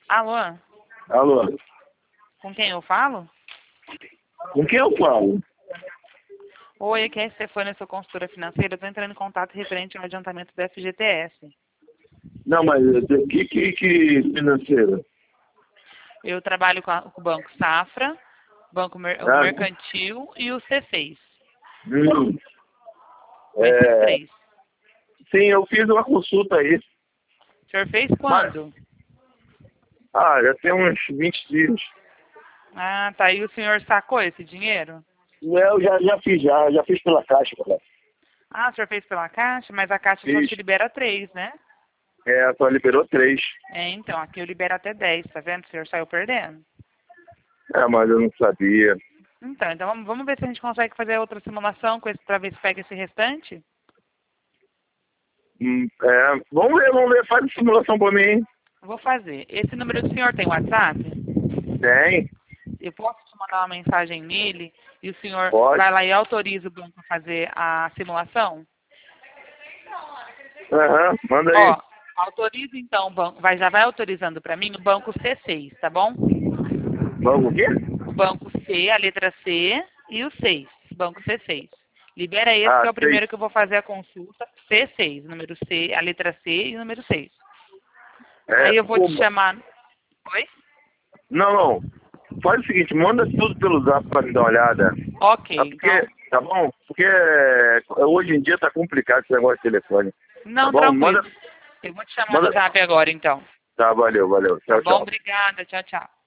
Alô? Alô? Com quem eu falo? Com quem eu falo? Oi, aqui é a Stefânia, sou consultora financeira. Estou entrando em contato referente ao adiantamento do FGTS. Não, mas que financeira? Eu trabalho com o Banco Safra, o Ah, Mercantil e o C6. hum, Com esses é, três. sim, eu fiz uma consulta aí. O senhor fez Mas, quando? já tem uns 20 dias. Ah, tá. E o senhor sacou esse dinheiro? Eu já fiz, já fiz pela Caixa, cara. Ah, o senhor fez pela Caixa, mas a Caixa só Fiz. te libera 3, né? Só liberou 3. É, então, aqui eu libero até 10, tá vendo? O senhor saiu perdendo. Mas eu não sabia. Então vamos ver se a gente consegue fazer outra simulação com esse, pra ver se pega esse restante. Vamos ver, faz a simulação pra mim. Vou fazer. Esse número do senhor tem WhatsApp? Tem, Eu posso te mandar uma mensagem nele e o senhor pode. vai lá e autoriza o banco a fazer a simulação? Aham, manda aí. Ó, autoriza então o banco, já vai autorizando para mim o banco C6, tá bom? Vamos o quê? O banco C, a letra C e o 6, banco C6. Libera esse que é o 6. primeiro que eu vou fazer a consulta, C6, número C, a letra C e o número 6. Aí eu vou te chamar. Oi? Não. Faz o seguinte, manda tudo pelo zap pra me dar uma olhada. Ok, então. Tá bom? Porque hoje em dia tá complicado esse negócio de telefone. Tá Não, bom? tranquilo. Eu vou te chamar no Manda. zap agora, então. Tá, valeu. Tá Tchau, bom? tchau. Obrigada. Tchau, tchau.